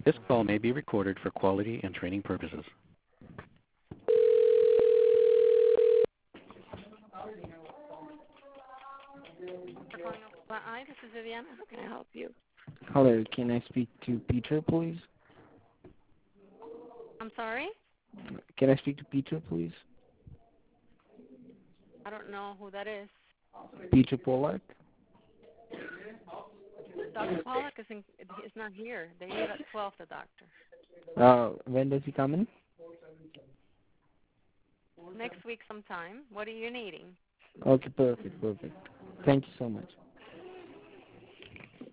This call may be recorded for quality and training purposes. For calling Hi, this is Viviana. How can I help you? Hello, can I speak to Peter, please? I'm sorry? Can I speak to Peter, please? I don't know who that is. Peter Pollack? Dr. Pollack is not here. They leave at 12, the doctor. When does he come in? Next week sometime. What are you needing? Okay, perfect. Thank you so much.